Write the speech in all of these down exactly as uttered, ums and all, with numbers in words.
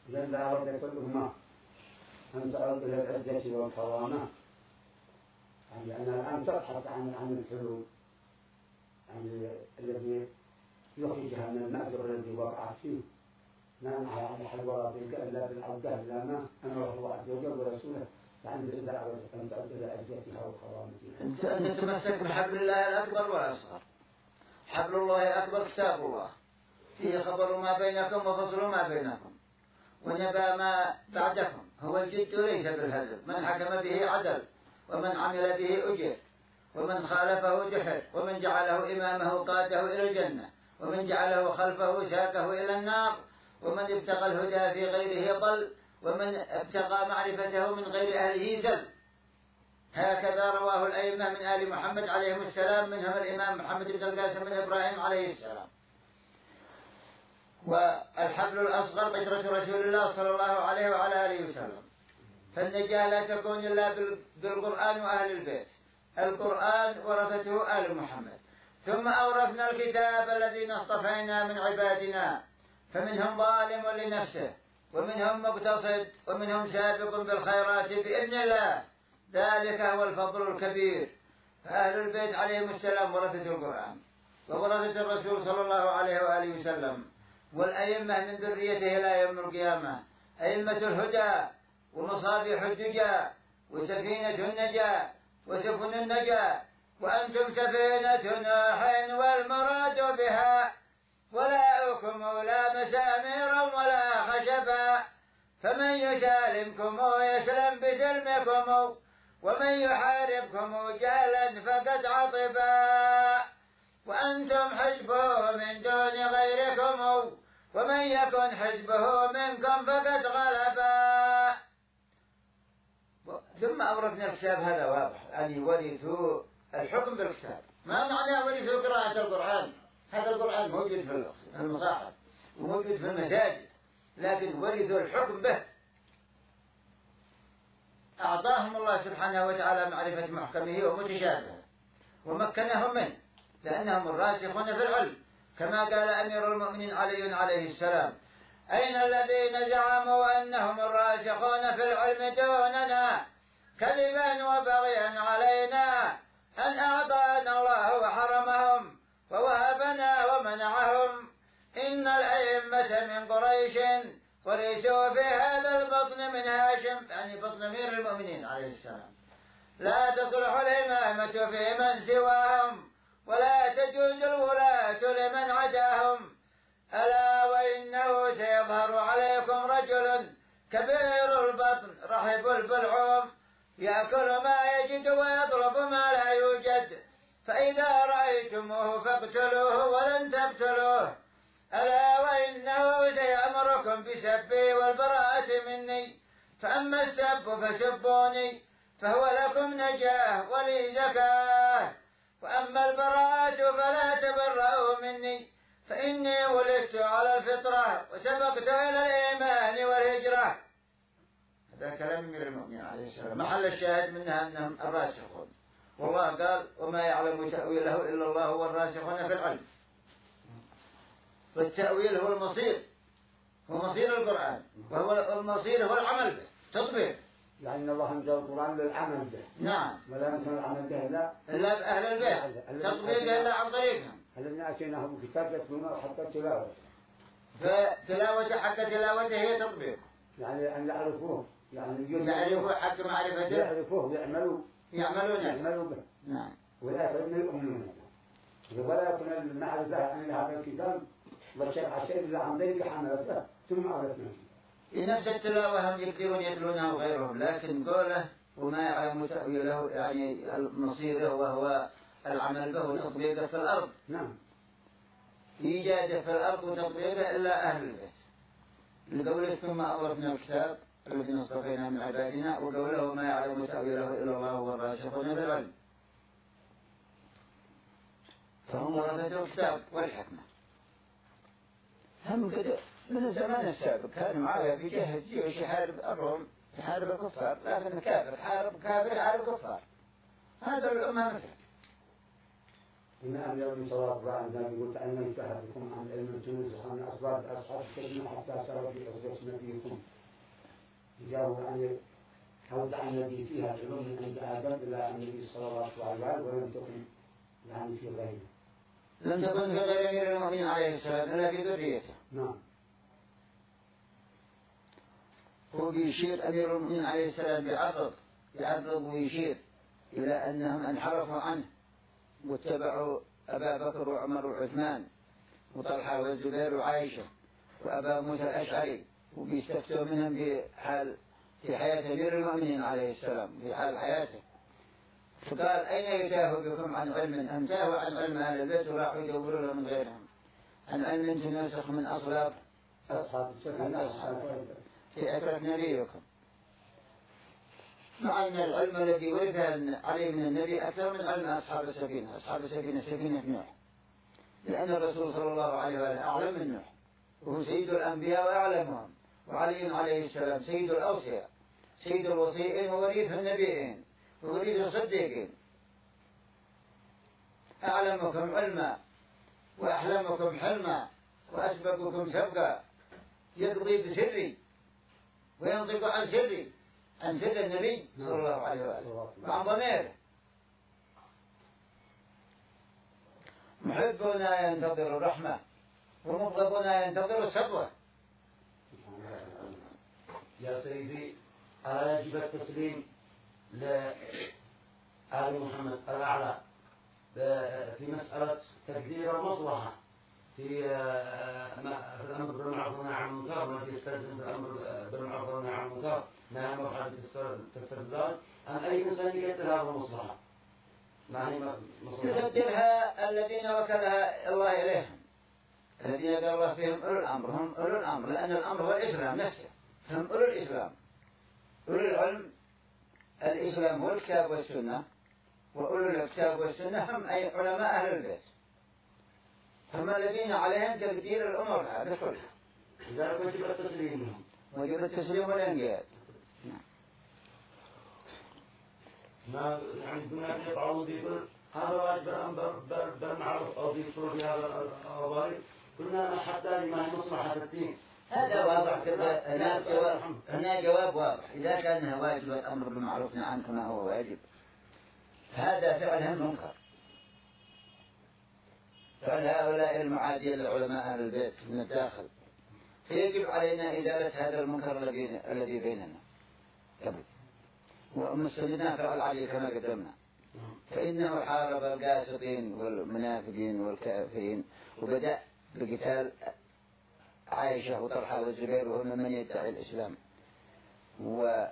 جل وعلا كلهما أن تعود إلى العزة والكرامة، يعني أنا الآن تبحث عن عن الحلول يعني الذي يخرجها من المأزق الذي وقعت فيه. ما معها على حلوات إلا بالعودة إلا ما أمره الله عز وجل ورسوله، فعند الدعوة أن تعود إلى عزتها وكرامتها. أن تتمسك بحبل الله الأكبر والأصغر. حبل الله الأكبر كتاب الله، فيه خبر ما بينكم وفصل ما بينكم ونبأ ما بعدكم، هو الجد ليس بالهزل، من حكم به عدل ومن عمل به أجر ومن خالفه جحر، ومن جعله إمامه قاده إلى الجنة ومن جعله خلفه ساقه إلى النار، ومن ابتغى الهدى في غيره ضل ومن ابتغى معرفته من غير أهله زل. هكذا رواه الأئمة من آل محمد عليهم السلام، منهم الإمام محمد بن القاسم بن إبراهيم عليه السلام. والحبل الأصغر بشرة رسول الله صلى الله عليه وعلى آله وسلم. فالنجاة لا تكون إلا بالقرآن وأهل البيت. القرآن ورثته آل محمد. ثم أورثنا الكتاب الذين اصطفينا من عبادنا، فمنهم ظالم لنفسه ومنهم مقتصد ومنهم سابق بالخيرات بإذن الله، ذلك هو الفضل الكبير. فأهل البيت عليهم السلام ورثة القرآن وورثة الرسول صلى الله عليه وآله وسلم، والأئمة من ذريته إلى يوم القيامة، أئمة الهدى ومصابيح الدجى وسفينة النجاة وسفن النجاة، وأنتم سفينة نوح والمراد بها، ولاؤكم لا مسامير ولا خشبا، فمن يسالمكم يسلم بسلمكم، ومن يحاربكم جهلا فقد عطبا، وأنتم حزبه من دون غيركم، ومن يكن حزبه منكم فقد غلبا. ثم أورثنا الكتاب، هذا واضح أن يورثوا الحكم بالكتاب. ما معنى ورثوا قراءة القرآن؟ هذا القرآن موجود في المصاحف وموجود في المساجد، لكن ورثوا الحكم به. أعطاهم الله سبحانه وتعالى معرفة محكمه ومتشابهه ومكنهم منه، لأنهم الراسخون في العلم، كما قال أمير المؤمنين علي عليه السلام: أين الذين زعموا أنهم الراسخون في العلم دوننا كذبا وبغيا علينا، أن أعطانا الله وحرمهم ووهبنا ومنعهم. إن الأئمة من قريش ورثوا في هذا البطن من هاشم، يعني بطن أمير المؤمنين عليه السلام، لا تصلح الإمامة في من سواهم ولا تجوز الولاة لمن عداهم. ألا وإنه سيظهر عليكم رجل كبير البطن رحب البلعوم، يأكل ما يجد ويطلب ما لا يوجد، فإذا رأيتموه فاقتلوه ولن تقتلوه. ألا وإنه سيأمركم بسبي والبراءة مني، فأما السب فسبوني فهو لكم نجاة ولي زكاة، وأما البراءة فلا تبرأوا مني، فإني ولدت على الفطرة وسبقت إلى الإيمان والهجرة. هذا كلام أمير المؤمنين عليه السلام، محل الشاهد منها أنهم الراسخون. والله قال: وما يعلم تأويله إلا الله والراسخون في العلم. والتأويل هو المصير، هو مصير القرآن، وهو المصير هو العمل به، تطبيق. يعني إن الله أنزل القرآن للعمل به. نعم. ولا يمكن العمل به إلا إلا بأهل البيت، تطبيق إلا عن طريقهم. الذين آتيناهم كتاب يتلونه حتى تلاوته، فتلاوته حتى تلاوته هي تطبيق، يعني أن يعرفوه، يعني يعرفوه حتى معرفته، يعرفوه ويعملوا يعملون يعملوا به. نعم. ولا يكون يؤمنون، ولا يكون المعرفة عن هذا الكتاب والشرع شيء إلا عن ذلك حملته ثم عرفنا. في نفس التلاوة هم يقدرون يتلونه غيرهم، لكن قوله وما يعلم تأويله يعني مصيره وهو العمل به وتطبيقه في الأرض. نعم. إيجاده في الأرض وتطبيقه إلا أهل البيت. لقوله ثم أورثنا الكتاب الذين اصطفينا من عبادنا، وقوله ما يعلم تأويله إلا الله والراسخون في العلم، فهم ورثة الكتاب والحكمة. هم كده من الزمان السابق كان معاوية في جهة جيوش يحارب الروم، يحارب الكفار، لكن كافر حارب كافر يحارب كفار، هذا الأمة مثل. إن أمير من صلاة بعد ذلك يقول تعلمت أحدكم عن علم تنزح عن أسباب أصحاب الكلمة حتى سر في أصدق نبيكم جاءوا يعني أودع النبي فيها العلوم من عند آدم إلى النبي صلى الله عليه وسلم ولم تكن يعني في غيره. لم تكن في غير أمير المؤمنين عليه السلام إلا في ذريته. نعم. هو بيشير أمير المؤمنين عليه السلام بعرض يعرض ويشير إلى أنهم انحرفوا عنه واتبعوا أبا بكر وعمر وعثمان وطلحة والزبير وعائشة وأبا موسى الأشعري وبيستفتوا منهم في حال في حياة أمير المؤمنين عليه السلام في حال حياته. فقال أين يتاهوا بكم عن علم أم تاهوا عن علم أهل البيت وراحوا يدوروا له من غيرهم عن علم تنسخ من أصلاب في أثرة نبيكم، مع أن العلم الذي ورث عليه من النبي أكثر من علم أصحاب السفينة. أصحاب السفينة سفينة نوح، لأن الرسول صلى الله عليه وسلم أعلم من نوح وهو سيد الأنبياء وأعلمهم، وعلي عليه السلام سيد الأوصياء سيد الوصيين ووريث النبيين ووريث الصديقين، أعلمكم علما وأحلمكم حلما وأسبقكم سبقا، يقضي بسري وينطق عن سري عن سر النبي صلى الله عليه وآله وعن ضميره. محبنا ينتظر الرحمة ومبغضنا ينتظر السطوة. يا سيدي ألا يجب التسليم لآل محمد الأعلى في مسألة تقدير المصلحة في الأمر بالمعروف والنهي عن المنكر والذي يستلزم بالأمر بالمعروف والنهي عن المنكر نهى مرحلة الاستبدال أن أي إنسان يقدر هذه المصلحة يقدرها الذين وكلها الله إليهم، الذين قال الله فيهم أولو الأمر، هم أولو الأمر، لأن الأمر هو الإسلام نفسه، هم أولو الإسلام. أولو العلم الإسلام هو الكتاب والسنة، وأولو الكتاب والسنة هم أي علماء أهل البيت، هم الذين عليهم تقدير الأمور هذه كلها. لذلك وجب التسليم لهم، وجب التسليم والانقياد. ما يعني الدنيا يطعون يقول هذا واجب الأمر بالمعروف أو يذكروا في هذا الأوامر، قلنا حتى لما هي مصلحة الدين. هذا واضح كذا. هنا جواب هنا جواب واضح. إذا كان واجب الأمر بالمعروف نعم كما هو واجب، هذا فعلهم منكر، فعل هؤلاء المعادية للعلماء أهل البيت من الداخل، فيجب علينا إزالة هذا المنكر الذي بيننا قبل، ومستندنا فعل عليه كما قدمنا، فإنه حارب القاسطين والمنافقين والكافرين، وبدأ بقتال عائشة وطلحة والزبير وهم من يدعي الإسلام، ومر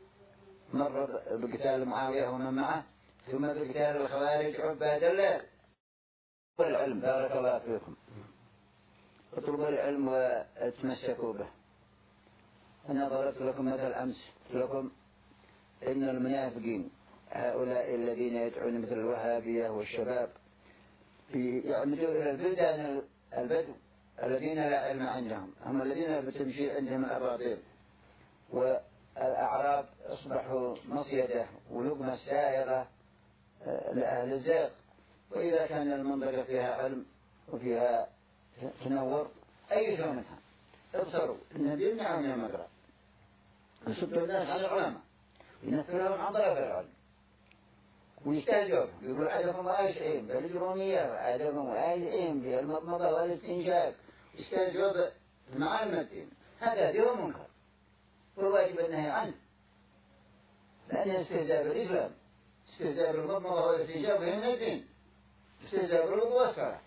بقتال معاوية ومن معه، ثم بقتال الخوارج عباد الليل. العلم بارك الله فيكم، اطلبوا العلم واتمسكوا به. أنا ضربت لكم مثل أمس لكم إن المنافقين هؤلاء الذين يدعون مثل الوهابية والشباب يعمدوا إلى البلدان البدو الذين لا علم عندهم، هم الذين بتمشي عندهم الأباطيل، والأعراب أصبحوا مصيدة ولقمة سائغة لأهل الزيغ. وإذا كان المنطقة فيها علم وفيها تنور أيسوا منها، ابصروا النبي يمنعهم من المقرأ ويصدوا الناس عن العلماء وينفرهم عن طلب العلم ويستهزئوا، يقول عدكم وآشئين بالجرومية وعدكم وآشئين بالمضمضة والاستنشاق، يستهزئوا بمعالم الدين. هذا دين منكر والواجب النهي عنه، لأنه استهزاء بالإسلام، استهزاء بالمضمضة والاستنشاق من الدين، استهزاء بالوضوء والصلاة،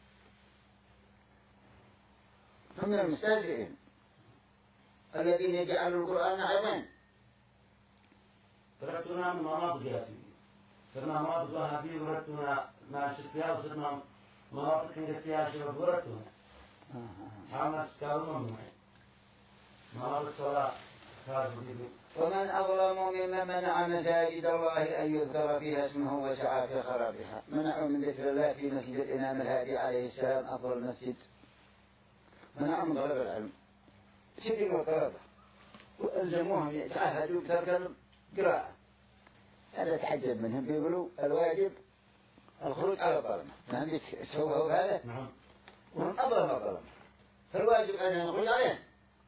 هم المستهزئين الذين يجعلوا القرآن عظيم. تركتنا من مناطق يا سيدي، صرنا مناطق وهابية ورثتنا ما شرك فيها، وصرنا مناطق كنت فيها شرك ورثتنا حالنا تكاونون معي مناطق صلاة خارج الدين. ومن أظلم ممن منع مساجد الله أن يذكر فيها اسمه وسعى في خرابها. منعوا من ذكر الله في مسجد الإمام الهادي عليه السلام أفضل مسجد، منعوا من طلب العلم سجن وطلبة، وألزموهم يتعهدوا بترك القراءة. هذا تعجب منهم، بيقولوا الواجب الخروج على الظلمة فهم تسووا هذا نعم. وهم أظلم الظلمة فالواجب أن نخرج عليهم.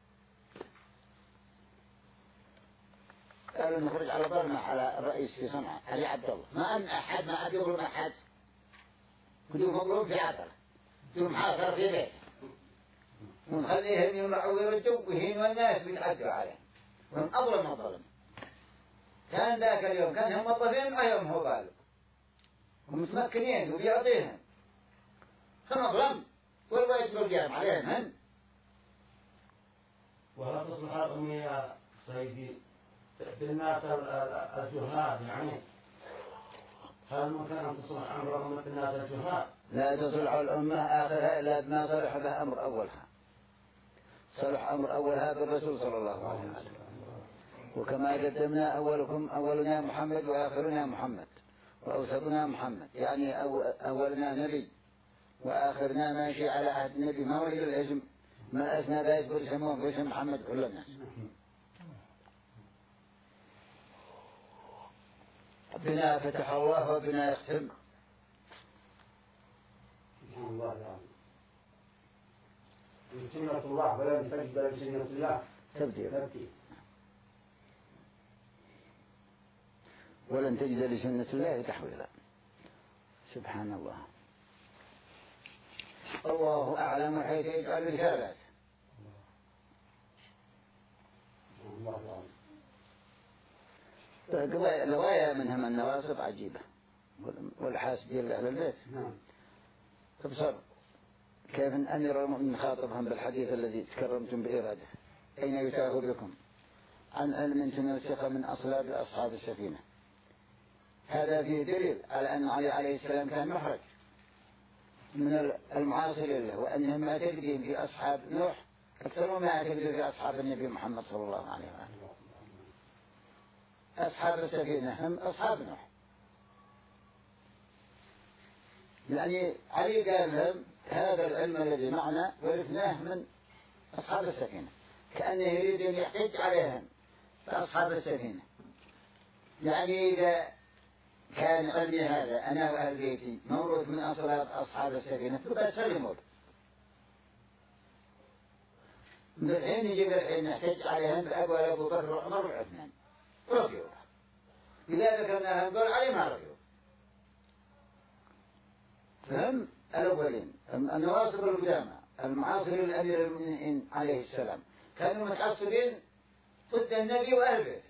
قالوا نخرج على ظلمة على الرئيس في صنعاء علي عبد الله ما أن أحد ما أحد يظلم أحد كلهم مظلوم في عطلة كلهم حاصر في بيته ونخليهم يمرعوا ويردوا ويهينوا الناس ويتعدوا عليهم وهم أظلم الظلمة. كان ذاك اليوم كان هم موظفين معهم هو بالو ومتمكنين وبيعطيهم هم أظلم والواجب القيام عليهم هم. وهل تصلح الأمية الصيدي بالناس الجهال يعني هل ممكن أن تصلح أمر أمة الناس الجهال؟ لا تصلح الأمة آخرها إلا بما صلح بها أمر أولها. صلح أمر أولها بالرسول صلى الله عليه وسلم وكما قدمنا أولكم أولنا محمد وآخرنا محمد وأوسطنا محمد يعني أولنا نبي وآخرنا ماشي على عهد النبي ما وجد الاسم ما أسمى بايت برسمهم برسم محمد كل الناس. بنا فتح الله وبنا يختم. سبحان الله العظيم. من سنة الله فلن تجد لسنة الله تبديل ولن تجد لسنة الله تحويلا. سبحان الله. الله أعلم حيث يجعل رسالات. الغاية منهم النواصب عجيبة والحاسدين لأهل البيت. تبصر كيف أن أمير المؤمنين خاطبهم بالحديث الذي تكرمتم بإرادة أين يتاه بكم عن علم تنسخ من أصلاب أصحاب السفينة. هذا فيه دليل على أن علي عليه السلام كان محرج من المعاصرين له وأنهم ما تقدم في أصحاب نوح أكثر ما تقدم في أصحاب النبي محمد صلى الله عليه وسلم. أصحاب السفينة هم أصحاب نوح يعني علي قال لهم هذا العلم الذي معنا ورثناه من أصحاب السفينة كأنه يريد أن يحتج عليهم فأصحاب السفينة يعني إذا كان علمي هذا أنا وأهل بيتي موروث من أصلاب أصحاب السفينة فبسلموا بالحين يجي الحين نحتج عليهم بأبوال أبو بكر وعمر وعثمان رضيوا إذا ذكرنا لهم قول علي ما رضيوا. فهم الأولين النواصب القدامى المعاصرين الأمير المؤمنين عليه السلام كانوا متعصبين ضد النبي وأهل بيته.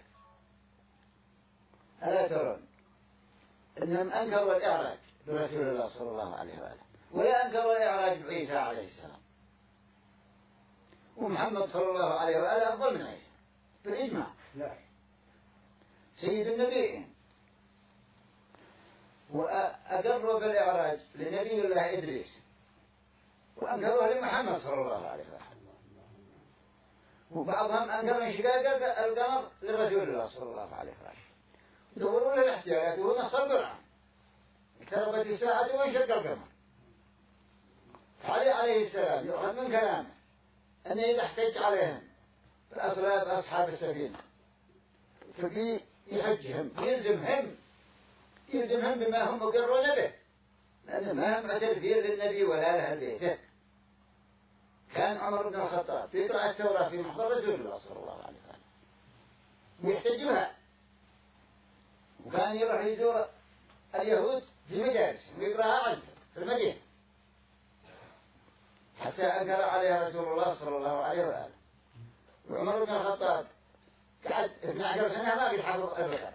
ألا ترون إنهم أنكروا الإعراج برسول الله صلى الله عليه وآله ولا أنكروا الإعراج بعيسى عليه السلام ومحمد صلى الله عليه وآله أفضل من عيسى بالإجماع لا سيد النبيين. وأقروا بالإعراج لنبي الله إدريس وأنكروه لمحمد صلى الله عليه وآله وبعضهم أنكروا انشقاق القمر لرسول الله صلى الله عليه وآله دوروا له الاحتياجات ونص القرآن اقتربت الساعة وانشق القمر. علي عليه السلام يؤخذ من كلامه أن إذا احتج عليهم بأصلاب أصحاب السفينة فبي يحجهم يلزمهم يلزمهم بما هم مقرون به لأن ما هم تدبير للنبي ولا لأهل بيته. كان عمر بن الخطاب يقرأ التوراة في محضر رسول الله صلى الله عليه وسلم ويحتج بها وكان يروح يزور اليهود في مجالس ويقرأها عنده في المدينة حتى أنكر عليها رسول الله صلى الله عليه وآله. وعمر بن الخطاب قعد اثنتي عشرة سنة ما قد حفظ البقرة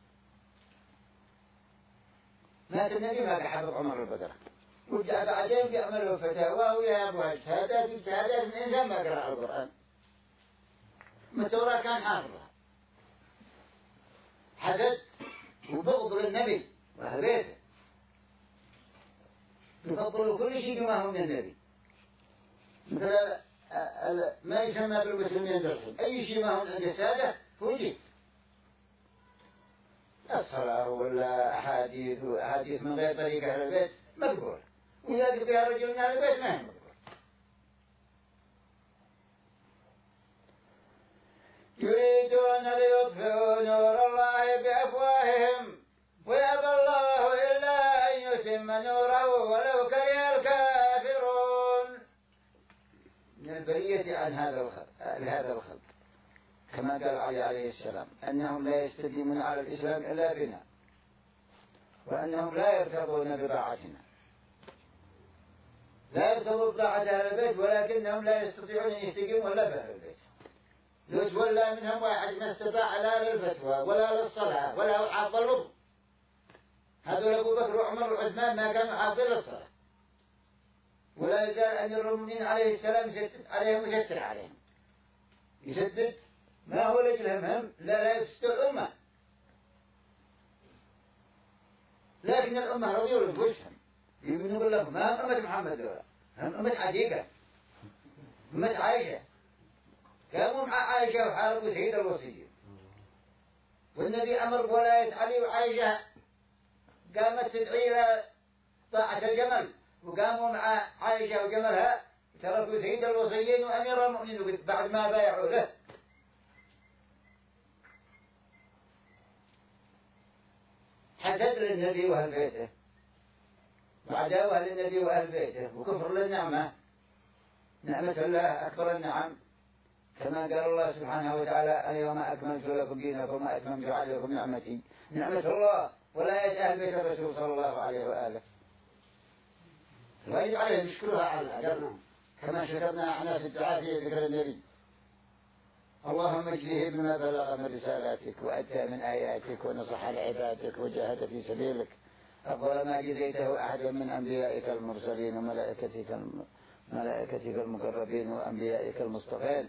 مات النبي ما قد حفظ عمر البقرة وجاء بعدين بيعملوا فتاوى ويا أبوها اجتهادات واجتهادات من إنسان ما قرأ القرآن من التوراة كان حافظها. حسد وبغض للنبي وأهل بيته يفضلوا كل شيء بما هو من النبي مثل ما يسمى بالمسلمين بالحين أي شيء ما هو عند السادة فوجد الصلاة ولا أحاديث وأحاديث من غير طريقة أهل البيت مقبول ويأتي بها رجل من أهل البيت ما هي مقبول. يريدون ليطفئوا نور الله بأفواههم ويأبى الله إلا أن يتم البرية عن هذا الخلق لهذا الخلق، كما قال علي عليه السلام أنهم لا يستديمون على الإسلام إلا بنا، وأنهم لا يرتضون بضاعتنا، لا يرتضون بضاعة أهل البيت، ولكنهم لا يستطيعون أن يستقيموا إلا بأهل البيت. لو تولى منهم واحد ما استطاع لا للفتوى ولا للصلاة ولا حافظ الوضوء، هذول أبو بكر وعمر وعثمان ما كانوا حافظين للصلاة، ولا يزال أمير المؤمنين عليه السلام يشدد عليهم ويشتر عليهم، يشدد ما هو لجلهم هم لا لا يفسد الأمة، لكن الأمة رضيوا لنفسهم، يقول لهم ما هم أمة محمد ولا هم أمة حديقة، أمة عائشة، قاموا مع عائشة وحاربوا سيد الوصية، والنبي أمر بولاية علي وعائشة قامت تدعي إلى طاعة الجمل، وقاموا مع عائشة وجملها تركوا سيد الوصيين وأمير المؤمنين بعد ما بايعوا له. حسد للنبي وأهل بيته، وعداوة للنبي وأهل بيته، وكفر للنعمة، نعمة الله أكبر النعم، كما قال الله سبحانه وتعالى اليوم أكملت لكم دينكم وأتممت عليكم نعمتي، نعمة الله ولاية أهل بيت الرسول صلى الله عليه وآله، ويجب عليهم يشكرها على الأجر كما شكرنا احنا في الدعاء في ذكر النبي. اللهم اجزه بما بلغ من رسالاتك وأتى من آياتك ونصح لعبادك وجاهد في سبيلك أفضل ما جزيته أحدا من أنبيائك المرسلين وملائكتك ملائكتك المقربين وأنبيائك المصطفين.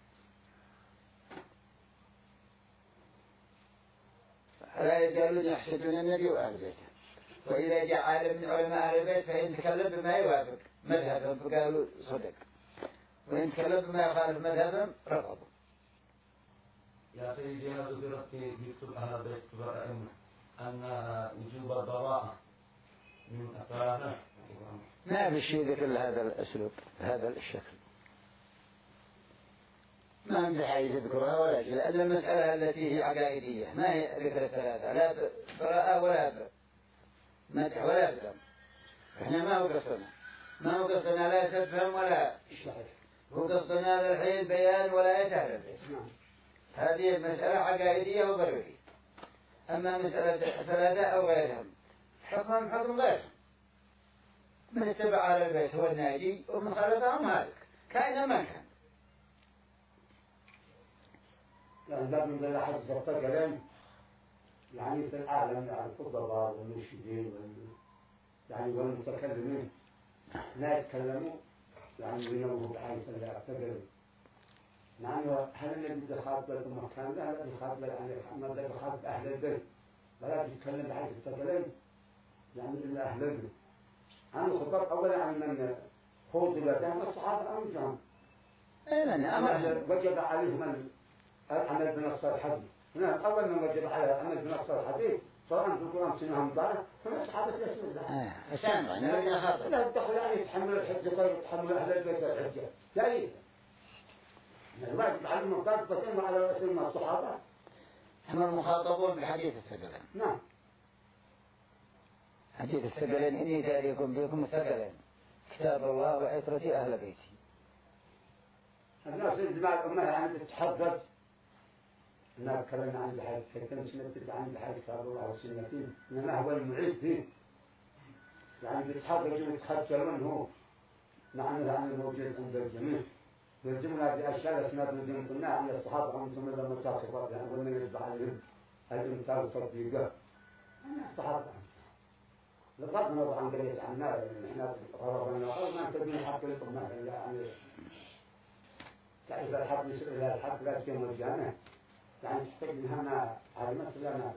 لا يزالون يحسدون النبي وأهل بيته، وإذا جاء عالم من علماء أهل البيت فإن تكلم بما يوافق مذهبهم فقالوا صدق، وإن تكلم بما يخالف مذهبهم رفضوا. يا سيدي هذا ذكرت في كتب أهل البيت كبار الأئمة أن وجوب البراءة من الثلاثة ما في شيء ذكر هذا الأسلوب هذا الشكل، ما عندي حاجة يذكرها ولا شيء، لأن المسألة التي هي عقائدية ما هي ذكر الثلاثة، لا براءة ولا مدح ولا بذم، احنا ما هو قصدنا ما هو قصدنا لا سبهم ولا شرح، هو قصدنا للحين بيان ولا يتعرف. هذه مسألة عقائدية وضرورية، أما مسألة ثلاثة أو غيرهم حكمهم حكم غيرهم، من اتبع على البيت هو الناجي ومن خالفهم هالك كائنا ما كان. يعني لا من ذلك حد زرطة كلام يعني في العالم يعني الخطباء والمنشدين وال يعني والمتكلمين لا يتكلموا يعني بينهم بحيث لا يعتبروا. يعني هل الذي يخاطب المكان لا لا يخاطب يعني محمد لا يخاطب أهل البيت ولا يتكلم بحيث التكلم يعني إلا أهل البيت. عن الخطب أولا عن من خوض بلدهم الصحابة أمجهم. وجب عليهم العمل بنص الحديث. هنا أول من وجب على العمل بنص الحديث سواء في القرآن سنهم ضارة فما الصحابة يسمون الله. السامع لا يدخل عليه يتحمل الحجة غير يتحمل أهل البيت الحجة. جاي. الواجب على المخاطبين وعلى رسول الصحابة. هم المخاطبون بالحديث الثقلين. نعم. حديث الثقلين إني تاريكم بكم الثقلين كتاب الله وعترة أهل بيتي. الناس يجمع الأمة يعني تتحدث. الناس تكلمنا عن الحديث كتاب سنة عن الحديث كتاب الله وسنته إنما هو المعيد فيه. يعني بيتحدث ويتخجلون هو. نعم عن الموجود عند الجميع. يلزمنا بأشياء أسناد الذين قلنا عن الصحابة عنهم إلا متاخرة يعني ومن يتبع عليهم الإمثال وتطبيقه الصحابة لقد نضع عن قرية عن نار إحنا غربنا وقال ما تبين حق الأمة إلا يعني تعرف الحق يسأل إلى الحق لا تكون مجانه يعني تحتاج منها علمت لا نار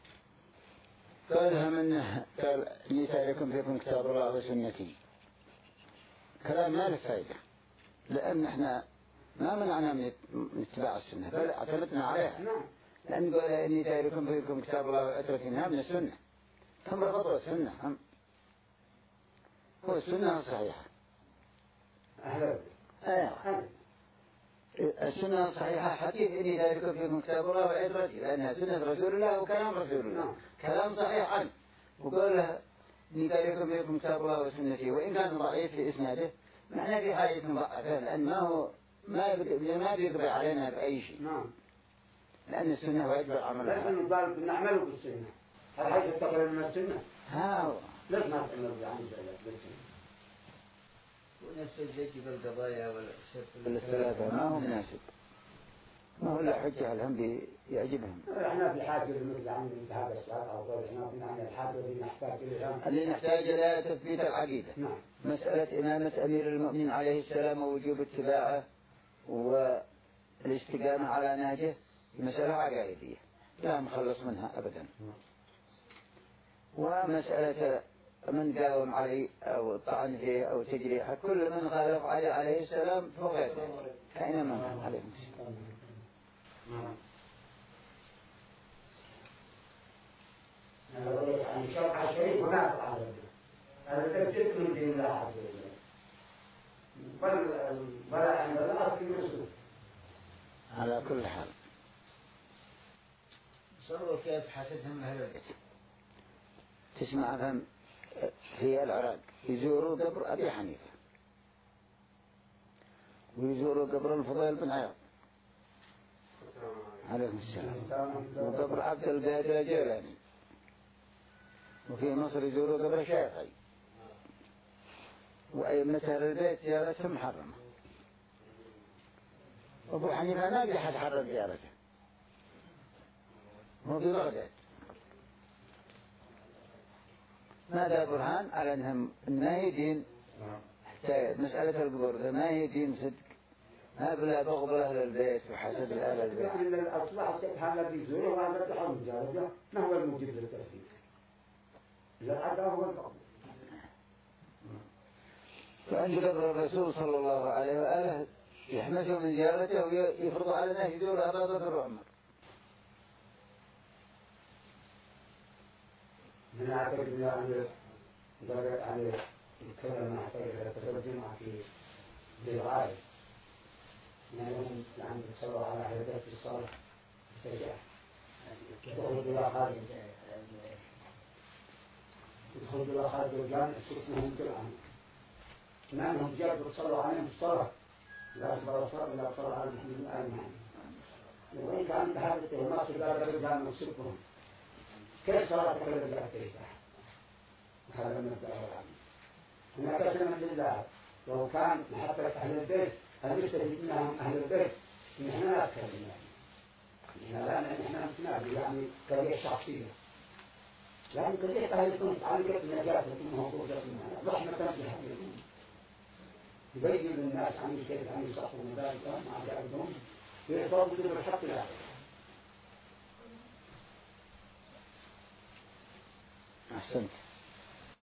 قالها منه قال إني تاركم فيكم كتاب الله وسنتي كلام ما له فائدة لأن احنا ما منعنا من اتباع السنة بل اعتمدنا عليها لأن قال إني تاركم فيكم كتاب الله وعترتنا من السنة هم رفضوا السنة هم هو السنة الصحيحة أهلا آه. السنة الصحيحة حديث إني تاركم فيكم كتاب الله وعترتي لأنها سنة رسول الله وكلام رسول الله كلام صحيح عنه وقال إني تاركم فيكم كتاب الله وسنتي وإن كان ضعيف في إسناده ما احنا في حاجة نضعفه، لأن ما هو ما ما بيقضي علينا بأي شيء. نعم. لأن السنة واجب العمل بها. لكن نقال نعمل بالسنة. هل حاجة تقبل من السنة؟ ها هو. ليش ما تعمل يعني بالسنة؟ ونفس الزج بالقضايا والسبت الثلاثة ما هو مناسب. ما هو لا حجة الهم يعجبهم. احنا في حاجة مثل عن هذا السؤال أو غير احنا في عن الحاجة اللي نحتاج إليها. اللي نحتاج إلى تثبيت العقيدة. نعم. مسألة إمامة أمير المؤمنين عليه السلام ووجوب اتباعه والاستقامة على نهجه مسألة عقائدية لا مخلص منها أبدا. ومسألة من قاوم عليه أو طعن فيه أو تجريحه كل من خالف علي عليه السلام فهو غير ذلك كأنما كان عليه السلام. يعني شرع شيء هناك على هذا تفسير من دين الله عز وجل. بل بل عند الله في مسلم. على كل حال. صاروا كيف حسدهم أهل البيت. تسمع فهم في العراق يزوروا قبر أبي حنيفة ويزوروا قبر الفضيل بن عياض عليه السلام وقبر عبد القادر الجيلاني. وفي مصر يزوروا قبر الشافعي. وأئمة أهل البيت زيارتهم محرمة. أبو حنيفة ما قد حد حرم زيارته. هو في بغداد. ماذا برهان على أنهم ما هي دين حتى مسألة القبور ما هي دين صدق ما بلا بغض أهل البيت وحسد أهل البيت. يعني الأصلاح هذا بيزوره وهذا بحرم جارده ما هو الموجب للتأثير. إذا عدا هو البغض. وعند قبر الرسول صلى الله عليه وآله يحمسوا من زيارته ويفرضوا على الناس يزوروا أبا بكر وعمر. من أعتقد أن درجة عن الكلام أعتقد تترجم في بالغاية. يعني هم يعني صلوا على أهل البيت بالصلاة سجاة. يدخل إلى خارج يدخل إلى خارج الجامع اسمهم جمعا. لأنهم جابوا صلوا عليهم الصلاة لا أصبر الصلاة لا صلوا على محمد وآل محمد. وإن كان بهذا الناس قال الجامع وسبهم. كيف صلاة كل الرجال تريدها؟ هذا من الدعوة العامة. هناك سلم لله لو كان محبة أهل البيت أن يستفيد منهم أهل البيت نحن لا نتكلم يعني لا نحن نتنادي يعني قضية شخصية لكن قضية أهل البيت متعلقة بالنجاة لكن موضوع جدا رحمة بها يبين للناس عن كيف عن يصحوا من ذلك مع ذلكم يعطوا بدون الحق لا أحسنت.